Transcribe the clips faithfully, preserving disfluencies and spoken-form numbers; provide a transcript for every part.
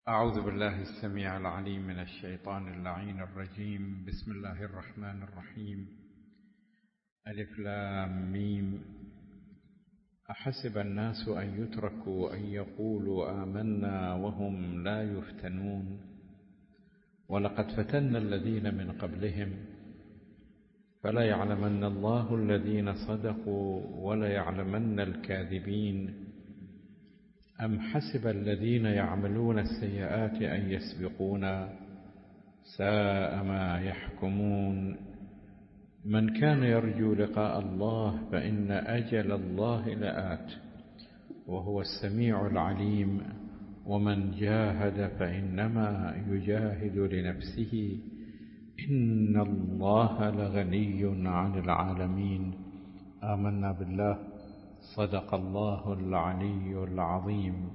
أعوذ بالله السميع العليم من الشيطان اللعين الرجيم. بسم الله الرحمن الرحيم. ألف لام ميم. أحسب الناس أن يتركوا أن يقولوا آمنا وهم لا يفتنون ولقد فتنا الذين من قبلهم فلا يعلمن الله الذين صدقوا ولا يعلمن الكاذبين. أم حسب الذين يعملون السيئات أن يسبقونا ساء ما يحكمون. من كان يرجو لقاء الله فإن أجل الله لآت وهو السميع العليم. ومن جاهد فإنما يجاهد لنفسه إن الله لغني عن العالمين. آمنا بالله صدق الله العلي العظيم.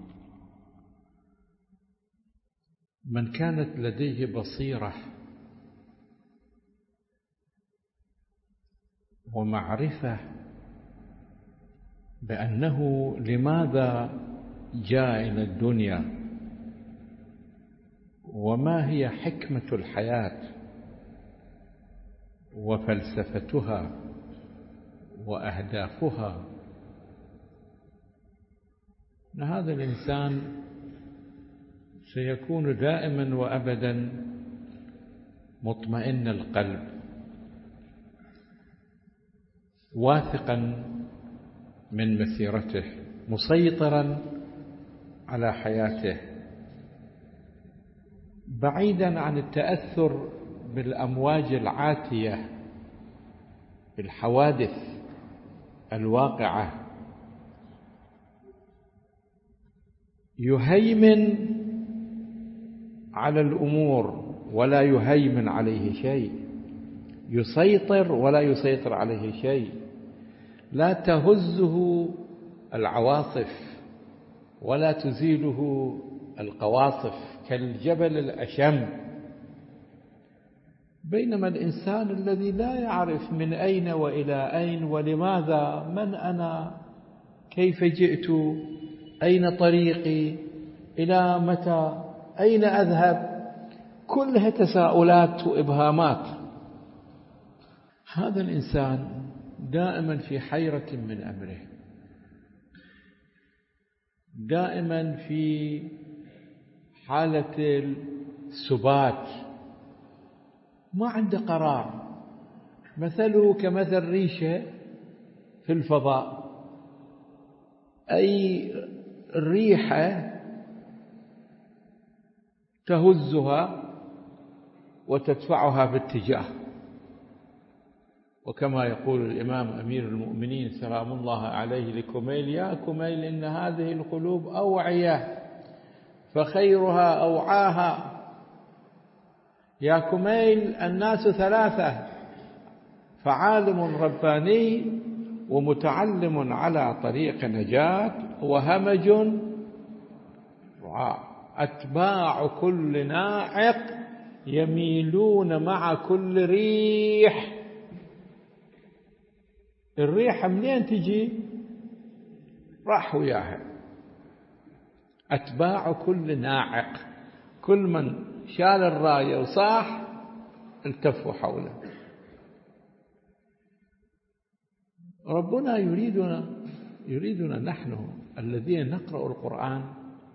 من كانت لديه بصيرة ومعرفة بأنه لماذا جاء إلى الدنيا وما هي حكمة الحياة وفلسفتها وأهدافها، هذا الإنسان سيكون دائما وأبدا مطمئن القلب، واثقا من مسيرته، مسيطرا على حياته، بعيدا عن التأثر بالأمواج العاتية بالحوادث الواقعة. يهيمن على الأمور ولا يهيمن عليه شيء، يسيطر ولا يسيطر عليه شيء، لا تهزه العواصف ولا تزيله القواصف كالجبل الأشم. بينما الإنسان الذي لا يعرف من أين وإلى أين ولماذا، من أنا، كيف جئت، أين طريقي، إلى متى، أين أذهب، كلها تساؤلات وإبهامات. هذا الإنسان دائما في حيرة من أمره، دائما في حالة السبات، ما عنده قرار. مثله كمثل ريشة في الفضاء، أي الريحة تهزها وتدفعها في اتجاه. وكما يقول الإمام أمير المؤمنين سلام الله عليه لكميل: يا كميل إن هذه القلوب أوعية فخيرها أوعاها. يا كميل الناس ثلاثة: فعالم رباني ومتعلم على طريق نجاة وهمج رعاء. أتباع كل ناعق يميلون مع كل ريح. الريح منين تجي؟ راح وياها. أتباع كل ناعق، كل من شال الراية وصاح التفوا حوله. ربنا يريدنا يريدنا نحن الذين نقرأ القرآن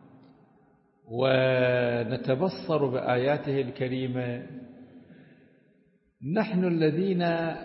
ونتبصر بآياته الكريمة، نحن الذين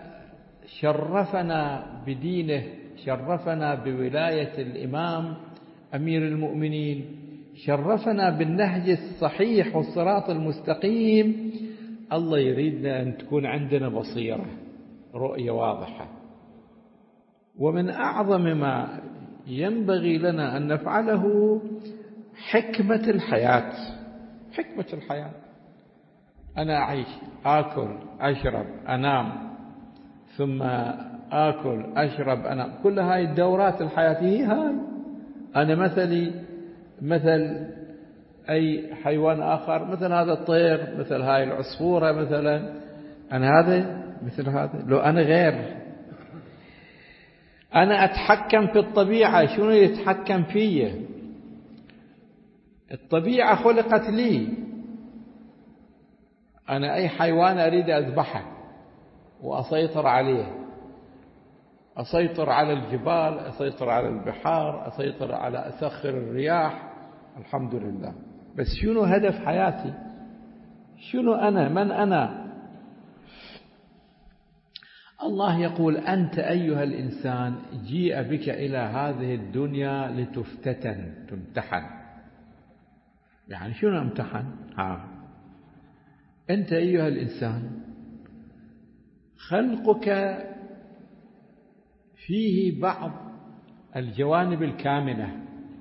شرفنا بدينه، شرفنا بولاية الإمام أمير المؤمنين، شرفنا بالنهج الصحيح والصراط المستقيم. الله يريدنا أن تكون عندنا بصيرة، رؤية واضحة. ومن أعظم ما ينبغي لنا أن نفعله حكمة الحياة. حكمة الحياة، أنا أعيش، آكل، أشرب، أنام، ثم آكل، أشرب، أنام، كل هاي الدورات الحياتية. هاي أنا مثلي مثل أي حيوان آخر، مثل هذا الطير، مثل هاي العصفورة مثلا. أنا هذا مثل هذا، لو أنا غير، أنا أتحكم في الطبيعة. شنو يتحكم فيه؟ الطبيعة خلقت لي، أنا أي حيوان أريد أذبحه وأسيطر عليه، أسيطر على الجبال، أسيطر على البحار، أسيطر على أسخر الرياح، الحمد لله. بس شنو هدف حياتي؟ شنو أنا؟ من أنا؟ الله يقول: أنت أيها الإنسان جيء بك إلى هذه الدنيا لتفتتن، تمتحن. يعني شنو امتحن؟ ها أنت أيها الإنسان خلقك فيه بعض الجوانب الكامنة.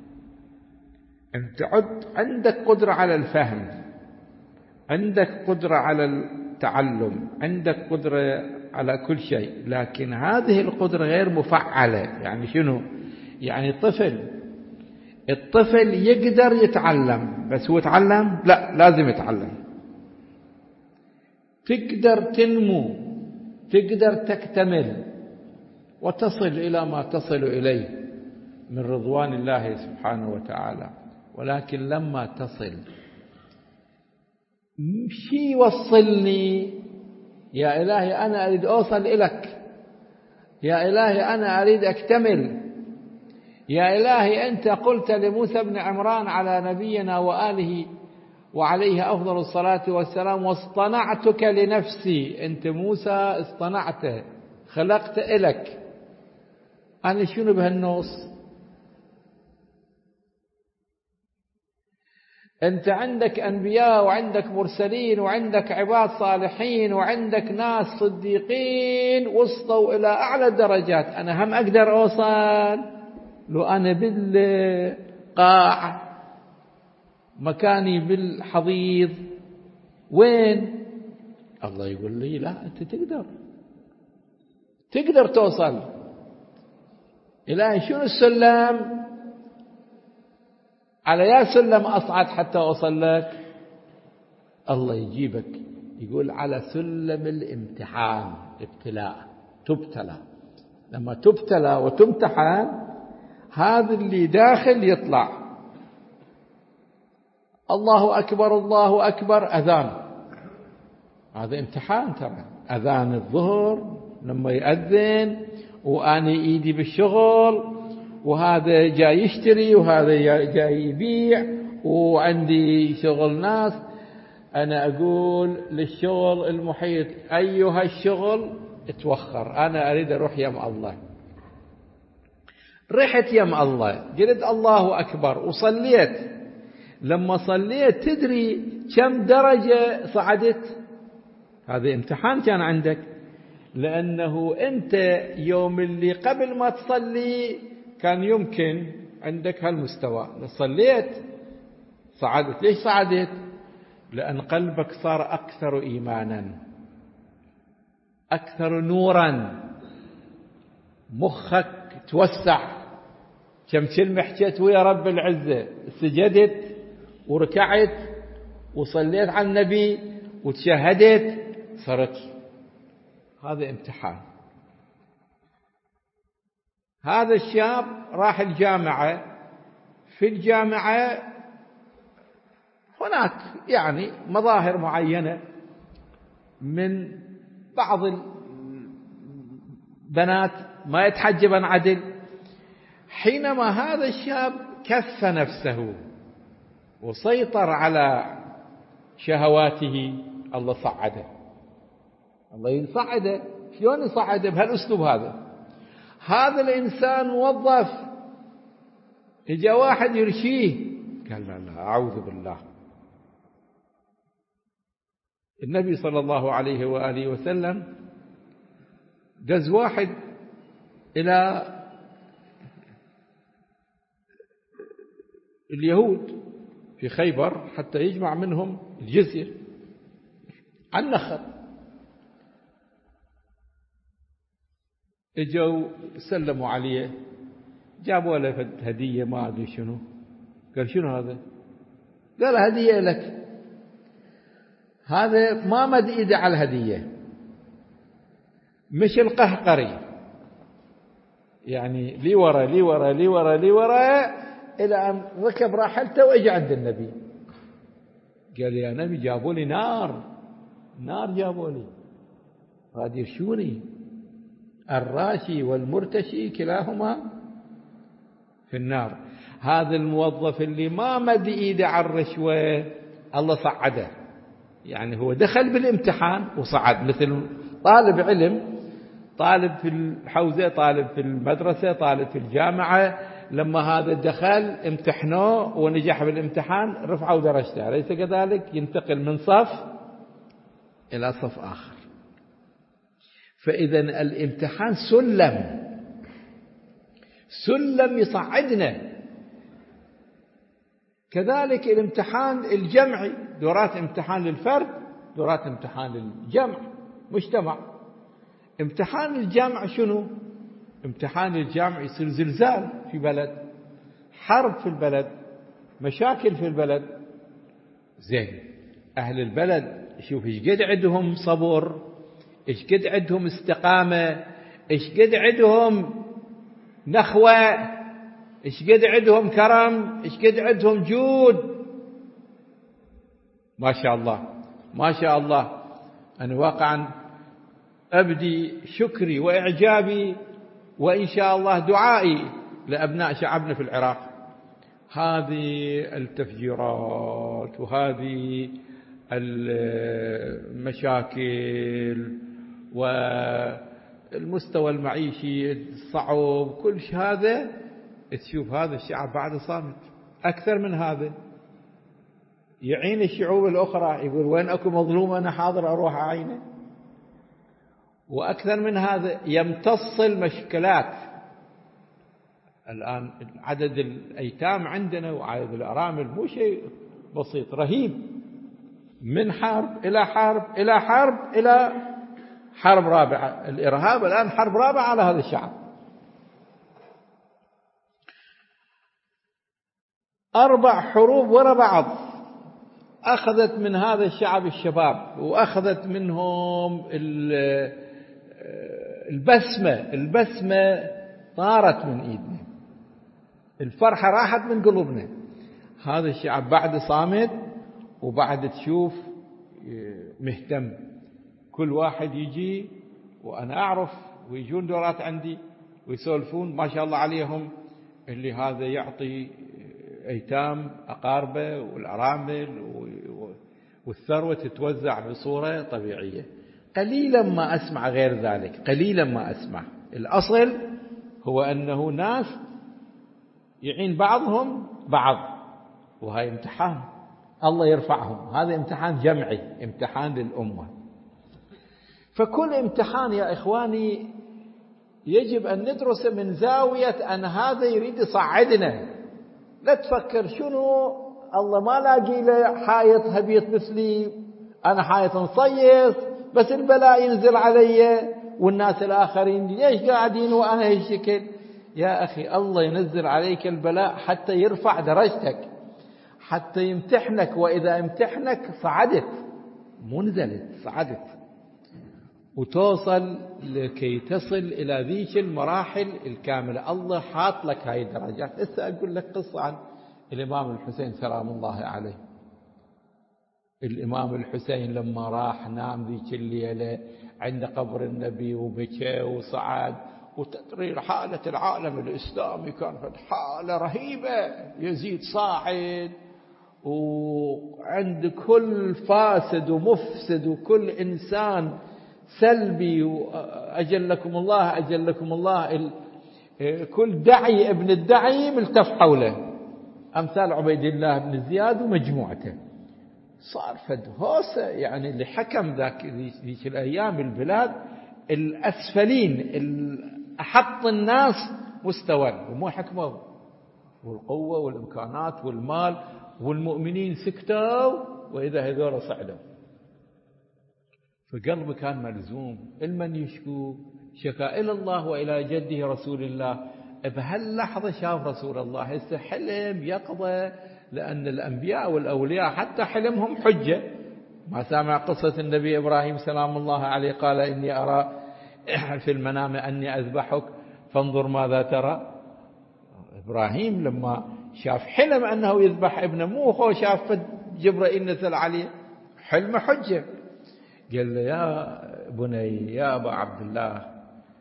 أنت عندك قدرة على الفهم، عندك قدرة على التعلم، عندك قدرة على كل شيء، لكن هذه القدرة غير مفعلة. يعني شنو؟ يعني طفل الطفل يقدر يتعلم، بس هو يتعلم؟ لا، لازم يتعلم. تقدر تنمو، تقدر تكتمل وتصل إلى ما تصل إليه من رضوان الله سبحانه وتعالى، ولكن لما تصل شي يوصلني؟ يا إلهي أنا أريد أوصل إليك، يا إلهي أنا أريد أكتمل، يا إلهي أنت قلت لموسى بن عمران على نبينا وآله وعليه أفضل الصلاة والسلام: واصطنعتك لنفسي. أنت موسى اصطنعته، خلقت إلك، أنا شنو بهالنص؟ أنت عندك أنبياء وعندك مرسلين وعندك عباد صالحين وعندك ناس صديقين وصلوا إلى أعلى درجات، أنا هم أقدر أوصل؟ لو أنا بالقاع مكاني بالحضيض، وين؟ الله يقول لي: لا، أنت تقدر تقدر توصل. إلهي شنو السلم؟ على يا سلم أصعد حتى أوصل لك. الله يجيبك يقول: على سلم الامتحان، ابتلاء، تبتلى. لما تبتلى وتمتحن هذا اللي داخل يطلع. الله أكبر، الله أكبر، أذان، هذا امتحان ترى. أذان الظهر لما يأذن وأنا إيدي بالشغل، وهذا جاي يشتري وهذا جاي يبيع وعندي شغل ناس، أنا أقول للشغل المحيط: أيها الشغل اتوخر، أنا أريد أروح يم الله. رحت يم الله، قلت الله أكبر وصليت. لما صليت تدري كم درجة صعدت؟ هذا امتحان كان عندك، لأنه أنت يوم اللي قبل ما تصلي كان يمكن عندك هالمستوى، صليت صعدت. ليش صعدت؟ لأن قلبك صار أكثر إيمانا، أكثر نورا، مخك توسع. كم كلمة حكيت ويا رب العزة، سجدت وركعت وصليت على النبي وتشهدت، صرت. هذا امتحان. هذا الشاب راح الجامعة، في الجامعة هناك يعني مظاهر معينة من بعض البنات ما يتحجبن عدل. حينما هذا الشاب كف نفسه وسيطر على شهواته، الله صعده. الله يصعده. شلون يصعده؟ بهالأسلوب هذا. هذا الإنسان موظف، إجا واحد يرشيه، قال: لا لا، أعوذ بالله. النبي صلى الله عليه وآله وسلم دز واحد إلى اليهود في خيبر حتى يجمع منهم الجزية عن النخل. اجوا سلموا عليه، جابوا له هدية ما أدري شنو. قال: شنو هذا؟ قال: هدية لك. هذا ما مد إيده على الهدية، مش القهقري، يعني لي ورا لي ورا لي ورا لي ورا إلى أن ركب راحلته وإجى عند النبي. قال يا نبي جابوا لي نار، نار جابوا لي، قاعد يرشوني، الراشي والمرتشي كلاهما في النار. هذا الموظف اللي ما مد ايده على الرشوة الله صعده، يعني هو دخل بالامتحان وصعد، مثل طالب علم، طالب في الحوزة، طالب في المدرسة، طالب في الجامعة، لما هذا دخل امتحنوه ونجح بالامتحان رفعوا درجته، أليس كذلك؟ ينتقل من صف إلى صف آخر. فإذا الامتحان سلم، سلم يصعدنا. كذلك الامتحان الجمعي، دورات امتحان للفرد، دورات امتحان للجمع، مجتمع. امتحان الجمع شنو؟ امتحان الجمع يصير زلزال في بلد، حرب في البلد، مشاكل في البلد. زين، أهل البلد شوف ايش قد عندهم صبر، ايش قد عندهم استقامة، ايش قد عندهم نخوة، ايش قد عندهم كرم، ايش قد عندهم جود. ما شاء الله ما شاء الله. أنا واقعا أبدي شكري وإعجابي وإن شاء الله دعائي لأبناء شعبنا في العراق. هذه التفجيرات وهذه المشاكل والمستوى المعيشي الصعب، كل شيء هذا تشوف هذا الشعب بعد صامت. أكثر من هذا يعين الشعوب الأخرى، يقول وين أكو مظلوم أنا حاضر أروح أعينه. وأكثر من هذا يمتص المشكلات. الآن عدد الأيتام عندنا وعدد الأرامل مو شيء بسيط، رهيب، من حرب إلى حرب إلى حرب إلى حرب رابعة. الإرهاب الآن حرب رابعة على هذا الشعب. أربع حروب وراء بعض أخذت من هذا الشعب الشباب، وأخذت منهم البسمة، البسمة طارت من إيدنا، الفرحة راحت من قلوبنا. هذا الشعب بعد صامت وبعد تشوف مهتم. كل واحد يجي، وأنا أعرف، ويجون دورات عندي ويسولفون ما شاء الله عليهم، اللي هذا يعطي أيتام أقاربه والأرامل، والثروة تتوزع بصورة طبيعية. قليلا ما أسمع غير ذلك، قليلا ما أسمع. الأصل هو أنه ناس يعين بعضهم بعض، وهي امتحان الله يرفعهم. هذا امتحان جمعي، امتحان للأمة. فكل امتحان يا إخواني يجب أن ندرسه من زاوية أن هذا يريد يصعدنا. لا تفكر شنو الله ما لاقي له حايط هبيط مثلي، أنا حايط مصيص بس البلاء ينزل علي والناس الآخرين ليش قاعدين وأنا هالشكل. يا أخي الله ينزل عليك البلاء حتى يرفع درجتك، حتى يمتحنك، وإذا امتحنك صعدت، مو نزلت، صعدت، وتوصل لكي تصل إلى ذيك المراحل الكاملة. الله حاط لك هاي الدرجات. هسه أقول لك قصة عن الإمام الحسين سلام الله عليه. الإمام الحسين لما راح نام ذيك الليلة عند قبر النبي وبكى وصعد، وتدري حالة العالم الإسلامي كانت حالة رهيبة. يزيد صاعد، وعند كل فاسد ومفسد وكل إنسان سلبي، وأجلكم الله أجلكم الله، كل داعي ابن الداعي ملتف حوله، أمثال عبيد الله بن زياد ومجموعته. صار فد هوسة، يعني اللي حكم ذاك ذيك الأيام البلاد الأسفلين، أحط الناس مستوى، ومو حكموا، والقوة والإمكانات والمال، والمؤمنين سكتوا، وإذا هذول صعدوا. فقلبه كان ملزوم. المن يشكو شكا إلى الله وإلى جده رسول الله. بهاللحظة شاف رسول الله، هسه حلم يقظة، لأن الأنبياء والأولياء حتى حلمهم حجة. ما سامع قصة النبي إبراهيم سلام الله عليه قال إني أرى في المنام أني أذبحك فانظر ماذا ترى. إبراهيم لما شاف حلم أنه يذبح ابنه، مو هو شاف جبرائيل نزل عليه، حلم حجة. قال له يا بني يا أبا عبد الله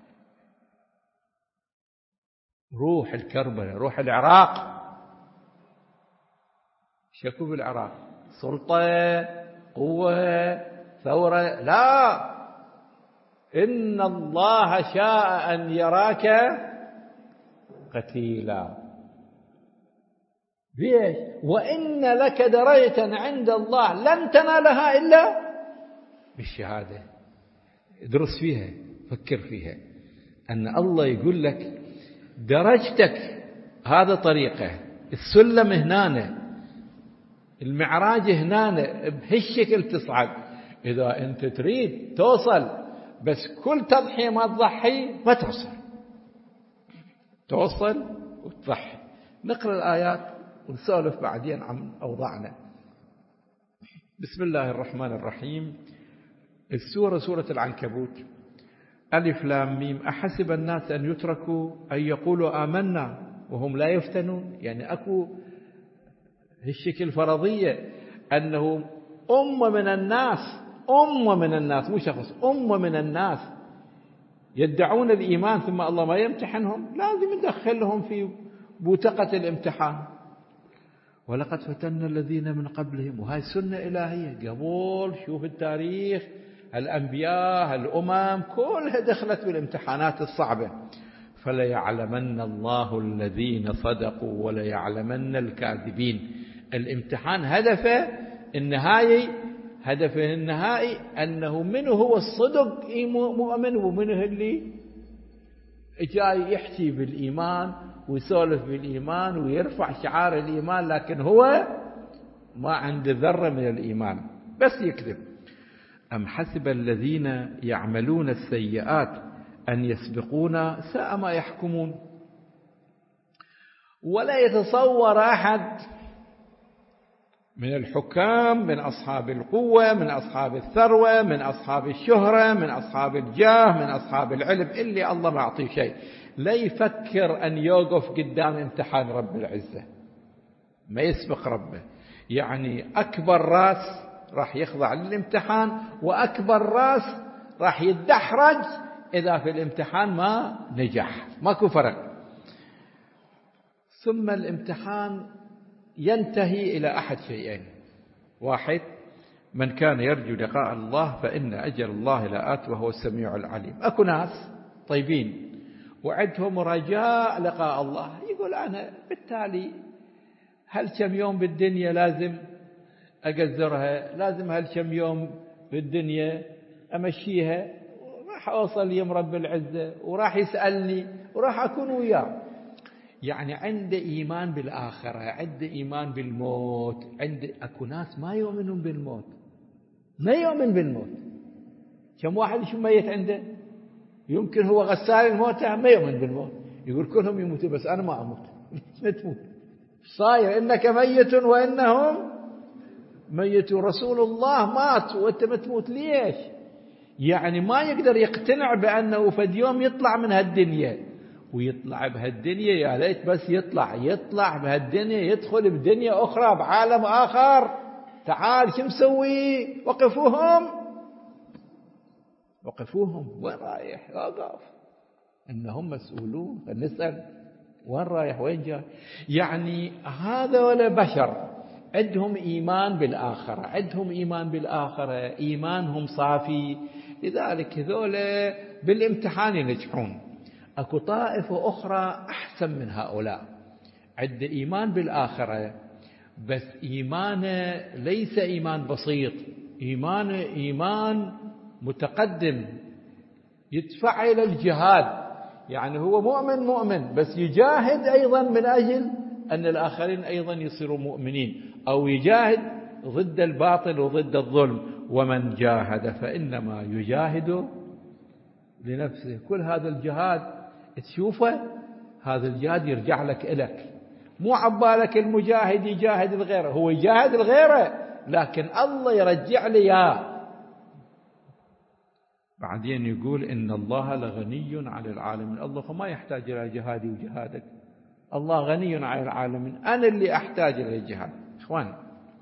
روح الكربلاء، روح العراق. شكو بالعراق؟ سلطة، قوة، ثورة؟ لا، إن الله شاء أن يراك قتيلا. ليش؟ وإن لك درجة عند الله لن تنالها إلا بالشهادة. ادرس فيها، فكر فيها، أن الله يقول لك درجتك هذا طريقه، السلم هنا، المعراج هنا، بهالشكل تصعد. إذا أنت تريد توصل بس كل تضحية ما تضحي ما توصل، توصل وتضحي. نقرأ الآيات ونسولف بعدين عن أوضاعنا. بسم الله الرحمن الرحيم. السورة سورة العنكبوت. ألف لام ميم. أحسب الناس أن يتركوا أن يقولوا آمنا وهم لا يفتنون. يعني أكو هالشكل فرضية أنه أمة من الناس، أمة من الناس مو شخص، أمة من الناس يدعون الإيمان ثم الله ما يمتحنهم، لازم ندخلهم في بوتقة الامتحان. ولقد فتنا الذين من قبلهم. وهاي سنة إلهية قبول. شوف التاريخ، الأنبياء، الأمم كلها دخلت بالامتحانات الصعبة. فليعلمن الله الذين صدقوا وليعلمن الكاذبين. الامتحان هدفه النهائي، هدفه النهائي أنه من هو الصدق مؤمن ومنه اللي جاي يحكي بالإيمان ويسولف بالإيمان ويرفع شعار الإيمان لكن هو ما عنده ذرة من الإيمان، بس يكذب. أم حسب الذين يعملون السيئات أن يسبقونا ساء ما يحكمون. ولا يتصور أحد من الحكام، من أصحاب القوة، من أصحاب الثروة، من أصحاب الشهرة، من أصحاب الجاه، من أصحاب العلم، اللي الله ما أعطيه شيء، لا يفكر أن يوقف قدام امتحان رب العزة، ما يسبق ربه. يعني أكبر راس راح يخضع للامتحان، وأكبر راس راح يدحرج إذا في الامتحان ما نجح، ماكو فرق. ثم الامتحان ينتهي إلى أحد شيئين. واحد، من كان يرجو لقاء الله فإن أجل الله لآت وهو السميع العليم. أكو ناس طيبين وعندهم رجاء لقاء الله، يقول أنا بالتالي هل كم يوم بالدنيا لازم أقذرها، لازم هل كم يوم بالدنيا أمشيها، راح أوصل يوم رب العزة وراح يسألني وراح أكون وياه. يعني عنده إيمان بالآخرة، عنده إيمان بالموت. عنده أكو ناس ما يؤمنون بالموت، ما يؤمن بالموت. كم واحد شو ميت عنده، يمكن هو غسال الموتى ما يؤمن بالموت، يقول كلهم يموتوا بس أنا ما أموت. ما تموت صاير إنك ميت وإنهم ميتوا. رسول الله مات وأنت ما تموت ليش؟ يعني ما يقدر يقتنع بأنه فد يوم يطلع من هالدنيا، ويطلع بهالدنيا يا ليت بس يطلع يطلع بهالدنيا يدخل بدنيا أخرى بعالم آخر. تعال شو مسوي؟ وقفوهم وقفوهم. وين رايح؟ وقف، إنهم مسؤولون. فنسأل وين رايح وين جاي. يعني هذا ولا بشر عندهم إيمان بالآخرة، عندهم إيمان بالآخرة، إيمانهم صافي. لذلك هذول بالامتحان ينجحون. أكو طائفة أخرى أحسن من هؤلاء، عنده إيمان بالآخرة بس إيمانه ليس إيمان بسيط، إيمانه إيمان متقدم يدفع إلى الجهاد. يعني هو مؤمن مؤمن بس يجاهد أيضا من أجل أن الآخرين أيضا يصيروا مؤمنين، أو يجاهد ضد الباطل وضد الظلم. ومن جاهد فإنما يجاهد لنفسه. كل هذا الجهاد تشوفه، هذا الجهاد يرجع لك إلك، مو عبالك المجاهد يجاهد الغيره، هو يجاهد الغيره لكن الله يرجع لي إياه. بعدين يقول إن الله لغني عن العالمين. الله ما يحتاج إلى جهادي وجهادك، الله غني عن العالمين، أنا اللي أحتاج إلى الجهاد. إخوان،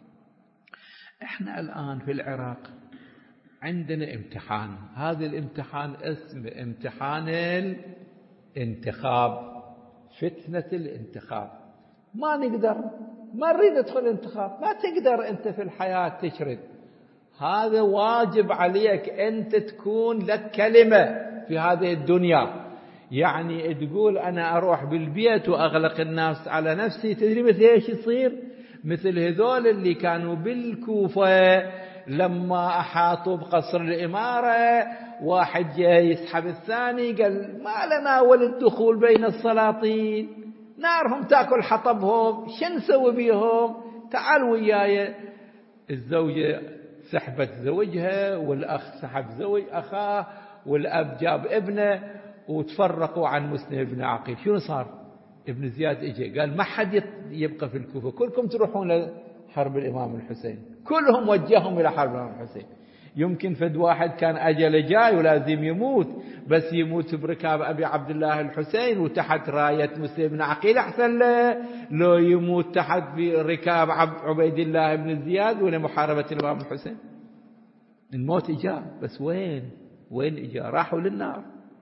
إحنا الآن في العراق عندنا امتحان، هذا الامتحان اسمه امتحان الانتخاب، فتنة الانتخاب. ما نقدر، ما نريد ندخل الانتخاب، ما تقدر أنت في الحياة تشرد. هذا واجب عليك أنت تكون لك كلمة في هذه الدنيا. يعني تقول أنا أروح بالبيت وأغلق الناس على نفسي. تدري مثل إيش يصير؟ مثل هذول اللي كانوا بالكوفة لما أحاطوا بقصر الإمارة، واحد جاي يسحب الثاني، قال ما لنا ولد دخول بين السلاطين، نارهم تأكل حطبهم، شن نسوي بيهم؟ تعال وياي. الزوجة سحبت زوجها، والأخ سحب زوج أخاه، والأب جاب ابنه، وتفرقوا عن مسلم بن عقيل. شنو صار؟ ابن زياد اجى قال ما حد يبقى في الكوفة، كلكم تروحون لحرب الإمام الحسين. كلهم وجههم إلى حرب الإمام الحسين. يمكن فد واحد كان أجل جاي ولازم يموت، بس يموت بركاب أبي عبد الله الحسين وتحت راية مسلم بن عقيل أحسن له، لو يموت تحت بركاب عبيد الله بن زياد ولمحاربة الإمام الحسين. الموت إجا، بس وين وين إجا؟ راحوا للنار.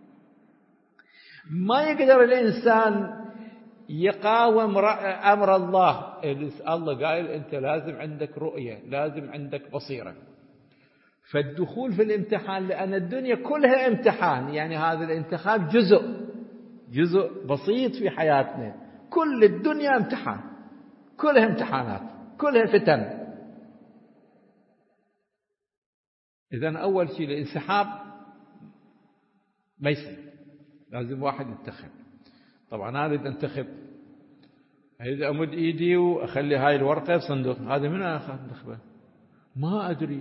ما يقدر الإنسان يقاوم أمر الله. الله قائل أنت لازم عندك رؤية، لازم عندك بصيرة. فالدخول في الامتحان، لأن الدنيا كلها امتحان، يعني هذا الانتخاب جزء جزء بسيط في حياتنا. كل الدنيا امتحان، كلها امتحانات، كلها فتن. إذن أول شيء الانسحاب ما يصير، لازم واحد ينتخب. طبعا أنا أريد أنتخب، أريد أمد إيدي وأخلي هاي الورقة في صندوق، هذا من أنا أنتخبه؟ ما أدري.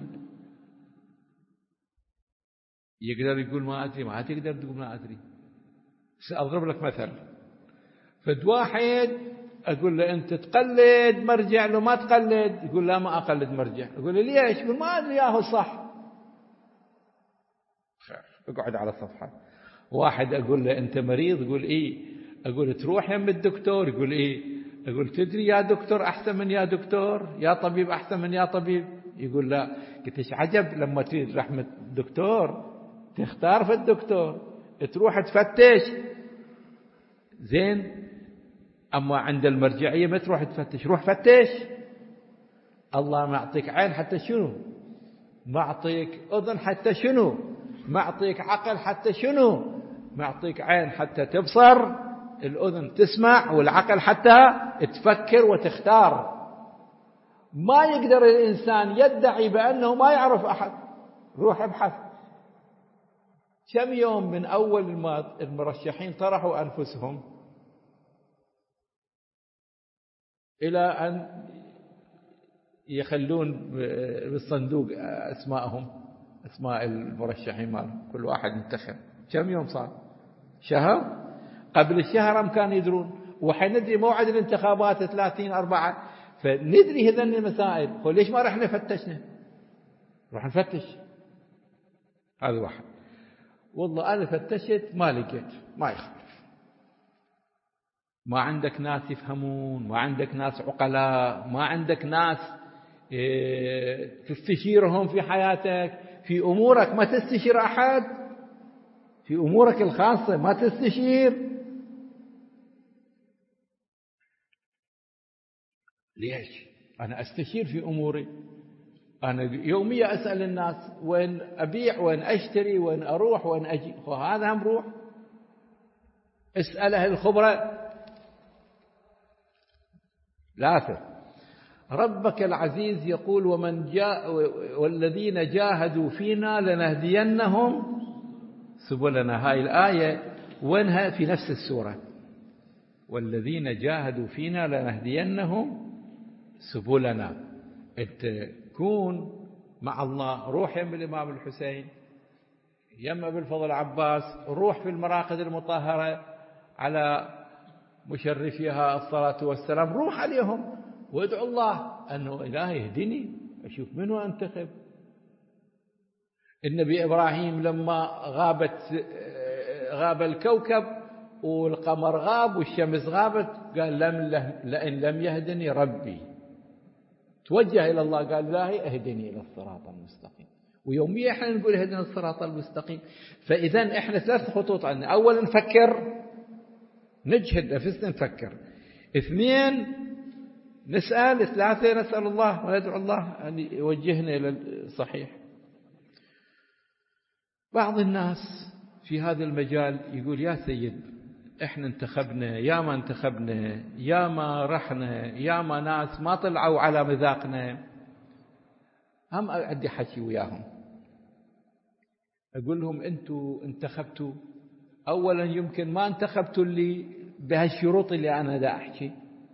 يقدر يقول ما أدري؟ ما تقدر تقول ما أدري. سأضرب لك مثل. فد واحد أقول له أنت تقلد مرجع، لو ما تقلد يقول لا ما أقلد مرجع. أقول له ليش؟ يقول ما أدري ياهو صح. خير، اقعد على الصفحة. واحد أقول له أنت مريض، يقول إيه. أقول تروح يم الدكتور، يقول إيه. أقول تدري يا دكتور أحسن من يا دكتور، يا طبيب أحسن من يا طبيب، يقول لا. قلت ايش عجب لما تريد رحمة الدكتور تختار في الدكتور، تروح تفتش زين. أما عند المرجعية ما تروح تفتش، روح فتش. الله ما أعطيك عين حتى شنو؟ ما أعطيك أذن حتى شنو؟ ما أعطيك عقل حتى شنو؟ ما أعطيك عين حتى تبصر، الأذن تسمع، والعقل حتى تفكر وتختار. ما يقدر الإنسان يدعي بأنه ما يعرف أحد. روح ابحث. كم يوم من أول ما المرشحين طرحوا أنفسهم إلى أن يخلون بالصندوق أسماءهم، أسماء المرشحين مالهم، كل واحد انتخب. كم يوم صار؟ شهر؟ قبل الشهر هم كانوا يدرون. وحندري موعد الانتخابات ثلاثين أربعة، فندري هذن المسائل. قل ليش ما رحنا فتشنا؟ روح نفتش. هذا واحد. والله أنا فتشت ما لقيت، ما يخالف. ما عندك ناس يفهمون، ما عندك ناس عقلاء، ما عندك ناس تستشيرهم في حياتك، في أمورك ما تستشير أحد، في أمورك الخاصة ما تستشير. ليش؟ أنا أستشير في أموري. أنا يوميا أسأل الناس وين أبيع، وين أشتري، وين أروح، وين أجي. هذا هم روح اسأل أهل الخبرة. ثلاثة، ربك العزيز يقول ومن جاء والذين جاهدوا فينا لنهدينهم سبلنا. هاي الآية وينها؟ في نفس السورة. والذين جاهدوا فينا لنهدينهم سبلنا. انت كون مع الله، روح يم الإمام الحسين، يم أبي الفضل العباس، روح في المراقد المطهرة على مشرفيها الصلاة والسلام، روح عليهم وادعو الله أنه إلهي يهديني أشوف منه أنتخب. النبي إبراهيم لما غابت غاب الكوكب والقمر غاب والشمس غابت، قال لم لئن لم يهدني ربي، توجه إلى الله قال الله اهدني إلى الصراط المستقيم. ويوميا احنا نقول اهدنا الصراط المستقيم. فإذا احنا ثلاث خطوط عندنا: أولا نفكر، نجهد نفسنا نفكر. اثنين نسأل. ثلاثة نسأل الله وندعو الله أن يوجهنا إلى الصحيح. بعض الناس في هذا المجال يقول يا سيد احنا انتخبنا، يا ما انتخبنا، يا ما رحنا، يا ما ناس ما طلعوا على مذاقنا. هم عندي حكي وياهم، أقول لهم أنتوا انتخبتوا، أولا يمكن ما انتخبتوا اللي بهالشروط اللي أنا دا أحكي.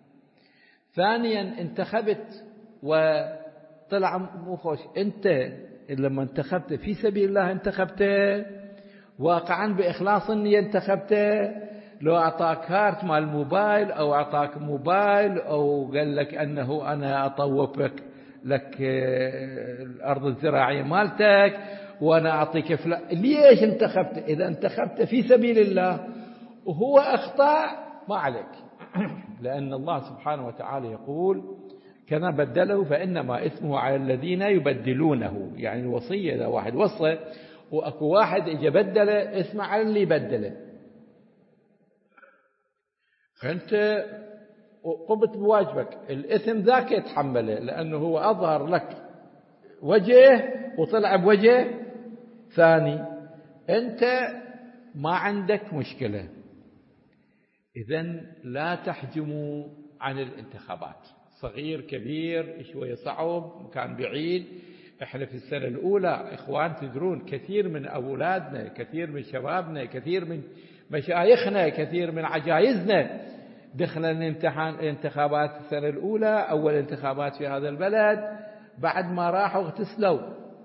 ثانيا انتخبت وطلع مو خوش. أنت لما انتخبت في سبيل الله انتخبت واقعا بإخلاص النية انتخبت. لو أعطاك هارت مال موبايل أو أعطاك موبايل أو قال لك أنه أنا أطوفك لك الأرض الزراعية مالتك وأنا أعطيك فلان، ليش انتخبت؟ إذا انتخبت في سبيل الله وهو أخطأ ما عليك، لأن الله سبحانه وتعالى يقول كما بدله فإنما إثمه على الذين يبدلونه. يعني الوصية إذا واحد وصى وأكو واحد إجا بدله، اسمع على اللي بدله. فأنت قمت بواجبك، الإثم ذاك يتحمله لأنه هو أظهر لك وجه وطلع بوجه ثاني. أنت ما عندك مشكلة. إذن لا تحجموا عن الانتخابات، صغير كبير شوية صعب مكان بعيد. احنا في السنة الأولى إخوان تدرون كثير من أولادنا، كثير من شبابنا، كثير من مشايخنا، كثير من عجائزنا دخلنا الامتحان الانتخابات السنة الأولى، أول انتخابات في هذا البلد. بعد ما راحوا اغتسلوا،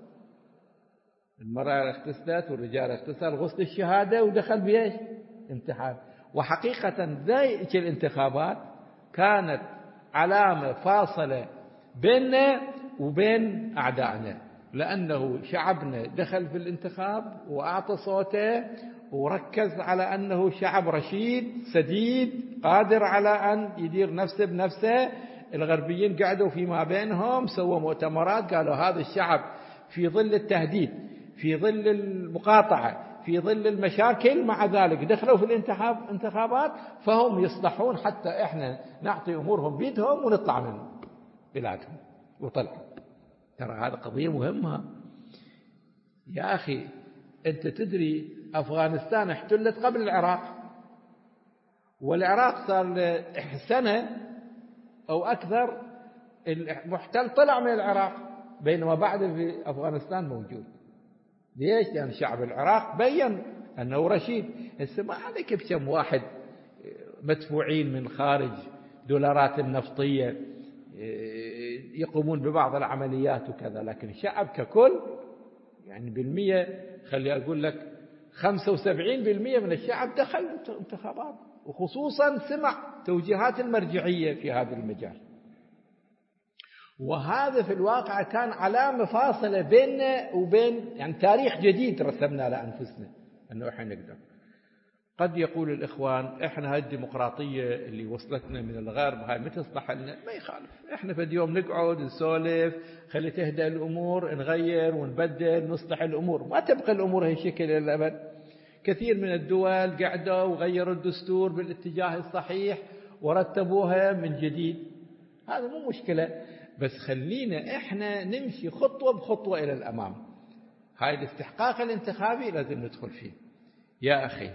المرأة اغتسلت والرجال اغتسل، غسل الشهادة ودخل بيش امتحان. وحقيقة ذيك الانتخابات كانت علامة فاصلة بيننا وبين أعدائنا، لأنه شعبنا دخل في الانتخاب وأعطى صوته وركز على أنه شعب رشيد سديد قادر على أن يدير نفسه بنفسه. الغربيين قعدوا فيما بينهم سووا مؤتمرات قالوا هذا الشعب في ظل التهديد، في ظل المقاطعة، في ظل المشاكل، مع ذلك دخلوا في الانتخاب انتخابات فهم يصلحون حتى احنا نعطي امورهم بيدهم ونطلع من بلادهم. وطلعوا. ترى هذه قضية مهمة يا أخي. أنت تدري أفغانستان احتلت قبل العراق، والعراق صار سنة أو أكثر المحتل طلع من العراق، بينما بعد في أفغانستان موجود. ليش؟ لأن شعب العراق بيّن أنه رشيد. هسه ما عليك بكم واحد مدفوعين من خارج دولارات النفطية يقومون ببعض العمليات وكذا، لكن الشعب ككل يعني بالمية، خلي أقول لك خمسة وسبعين بالمية من الشعب دخل انتخابات، وخصوصا سمع توجيهات المرجعية في هذا المجال. وهذا في الواقع كان علامة فاصلة بيننا وبين يعني تاريخ جديد رسمنا لأنفسنا أنه إحنا نقدر. قد يقول الإخوان إحنا هاي الديمقراطية اللي وصلتنا من الغرب هاي ما تصلح لنا. ما يخالف، إحنا في اليوم نقعد نسولف، خلي تهدأ الأمور، نغير ونبدل نصلح الأمور، ما تبقى الأمور هالشكل إلى الأبد. كثير من الدول قعدوا وغيروا الدستور بالاتجاه الصحيح ورتبوها من جديد، هذا مو مشكلة، بس خلينا إحنا نمشي خطوة بخطوة إلى الأمام. هاي الاستحقاق الانتخابي لازم ندخل فيه يا أخي.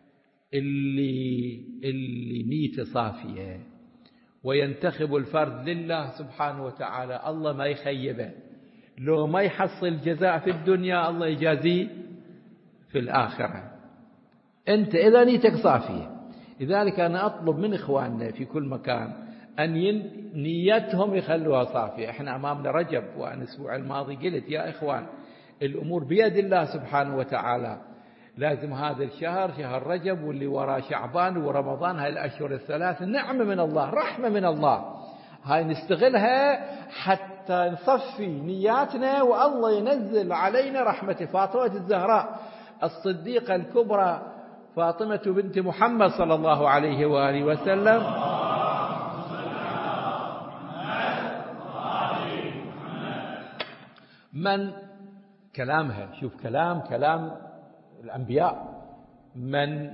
اللي اللي نيته صافية وينتخب الفرد لله سبحانه وتعالى الله ما يخيبه. لو ما يحصل جزاء في الدنيا الله يجازيه في الآخرة. أنت إذا نيتك صافية. لذلك أنا أطلب من إخواننا في كل مكان أن نيتهم يخلوها صافية. إحنا أمامنا رجب، وأنا الأسبوع الماضي قلت يا إخوان الأمور بيد الله سبحانه وتعالى. لازم هذا الشهر شهر رجب واللي وراه شعبان ورمضان، هاي الأشهر الثلاث نعمة من الله، رحمة من الله، هاي نستغلها حتى نصفي نياتنا والله ينزل علينا رحمة. فاطمة الزهراء الصديقة الكبرى فاطمة بنت محمد صلى الله عليه وآله وسلم. من كلامها، شوف كلام كلام الأنبياء، من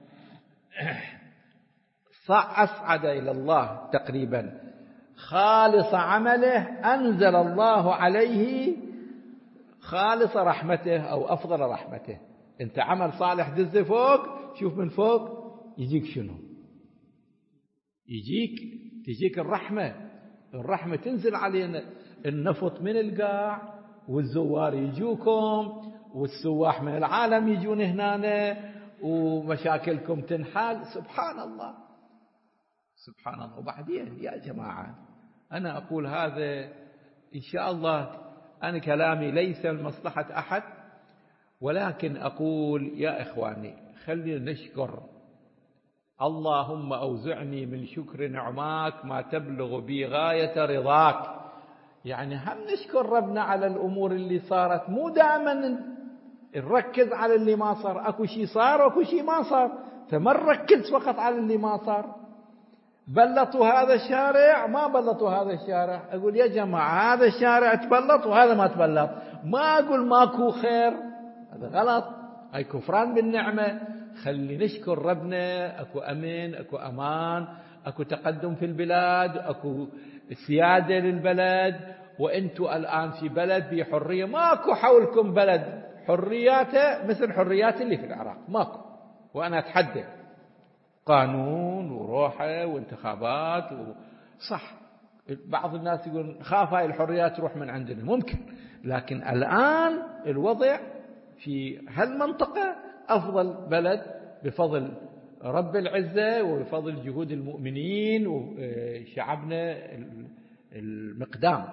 أصعد إلى الله تقريبا خالص عمله أنزل الله عليه خالص رحمته أو أفضل رحمته. أنت عمل صالح دز فوق، شوف من فوق يجيك شنو؟ يجيك تجيك الرحمة. الرحمة تنزل علينا، النفط من القاع والزوار يجوكم والسواح من العالم يجون هنا ومشاكلكم تنحل. سبحان الله سبحان الله. وبعدين يا جماعة أنا أقول هذا إن شاء الله، أنا كلامي ليس لمصلحة أحد، ولكن أقول يا إخواني خلينا نشكر. اللهم أوزعني من شكر نعماك ما تبلغ بي غاية رضاك. يعني هم نشكر ربنا على الأمور اللي صارت، مو دائما نركز على اللي ما صار. أكو شيء صار وأكو شيء ما صار، فما نركز فقط على اللي ما صار. بلطوا هذا الشارع ما بلطوا هذا الشارع، أقول يا جماعة هذا الشارع تبلط وهذا ما تبلط. ما أقول ماكو خير، هذا غلط، هاي كفران بالنعمة. خلي نشكر ربنا، أكو أمن، أكو أمان، أكو تقدم في البلاد، أكو سيادة للبلد، وأنتوا الآن في بلد بحرية. ماكو حولكم بلد حرياته مثل حريات اللي في العراق، ماكو. وأنا أتحدى قانون وروحه وانتخابات و... صح بعض الناس يقول خاف هاي الحريات تروح من عندنا، ممكن، لكن الآن الوضع في هالمنطقة أفضل بلد بفضل رب العزة وبفضل جهود المؤمنين وشعبنا المقدام.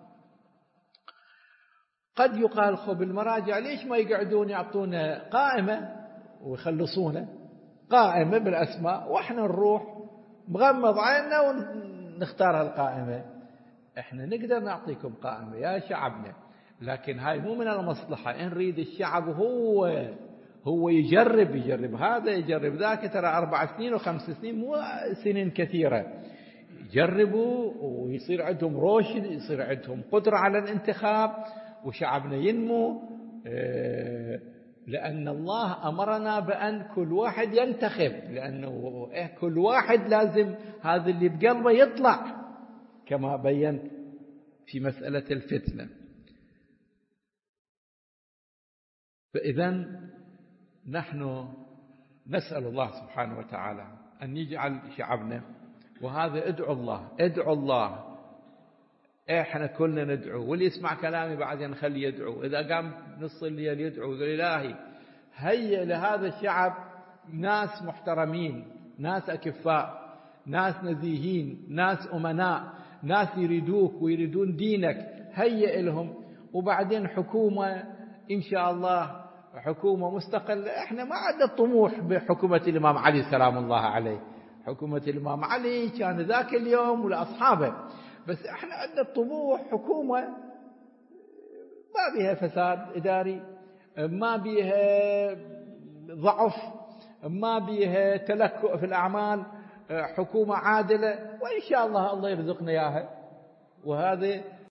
قد يقال خب المراجع ليش ما يقعدون يعطونا قائمة ويخلصونا قائمة بالأسماء وإحنا نروح مغمض عيننا ونختار هالقائمة؟ إحنا نقدر نعطيكم قائمة يا شعبنا، لكن هاي مو من المصلحة. إن نريد الشعب هو هو يجرب يجرب هذا يجرب ذاك، ترى أربع سنين وخمس سنين مو سنين كثيرة. يجربوا ويصير عندهم رشد، يصير عندهم قدرة على الانتخاب، وشعبنا ينمو. لأن الله أمرنا بأن كل واحد ينتخب، لأنه كل واحد لازم هذا اللي بقلبه يطلع، كما بينت في مسألة الفتنة. فإذا نحن نسأل الله سبحانه وتعالى أن يجعل شعبنا، وهذا ادعو الله ادعو الله. احنا كلنا ندعو، واللي يسمع كلامي بعدين نخليه يدعو. إذا قام نص الليل يدعو يقول إلهي هيئ لهذا الشعب ناس محترمين، ناس أكفاء، ناس نزيهين، ناس أمناء، ناس يريدوك ويريدون دينك، هيئ لهم. وبعدين حكومة إن شاء الله، حكومة مستقلة. احنا ما عندنا طموح بحكومة الإمام علي سلام الله عليه. حكومة الإمام علي كان ذاك اليوم ولأصحابه، بس احنا عندنا طموح حكومة ما بيها فساد إداري، ما بيها ضعف، ما بيها تلكؤ في الأعمال، حكومة عادلة، وإن شاء الله الله يرزقنا إياها. وهذا